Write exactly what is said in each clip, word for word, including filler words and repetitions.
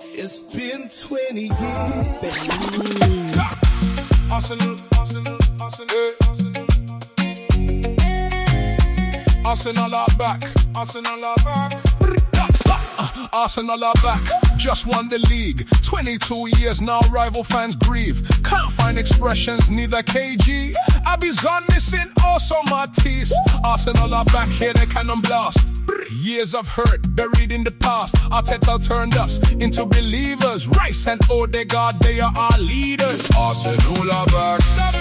It's been twenty years. Arsenal, Arsenal, Arsenal, Arsenal. Arsenal are back. Arsenal are back. Arsenal are back. Just won the league. twenty-two years now, rival fans grieve. Can't find expressions, neither K G. Abby's gone missing, also Matisse. Arsenal are back, here they cannon blast. Years of hurt buried in the past. Arteta turned us into believers. Rice and Odegaard, they are our leaders. Arsenal are back.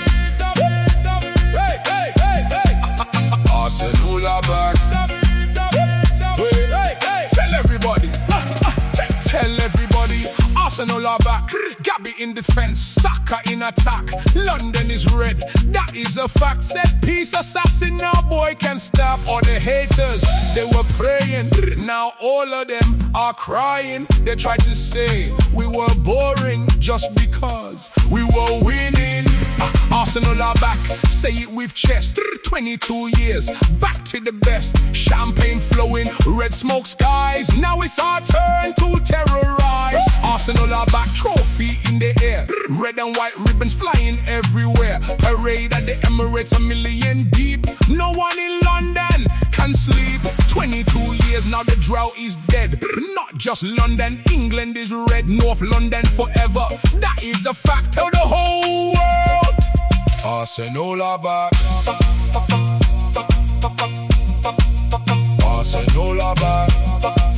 Hey, hey, hey, hey. Arsenal are back. Hey, hey, hey. Tell everybody. Tell everybody. Arsenal are back. Gabby in defense, Saka in attack. London is red, that is a fact. Set piece assassin, now boy can stop. All the haters, they were praying. Now all of them are crying. They tried to say we were boring just because we were winning. uh, Arsenal are back, say it with chest. Twenty-two years, back to the best. Champagne flowing, red smoke skies. Now it's our turn to terrorize. Arsenal are back, trophy in the air. Red and white ribbons flying everywhere. Parade at the Emirates, a million deep. No one in London can sleep. Twenty-two years, now the drought is dead. Not just London, England is red. North London forever, that is a fact. Tell the whole world. Arsenal are back. Arsenal are back.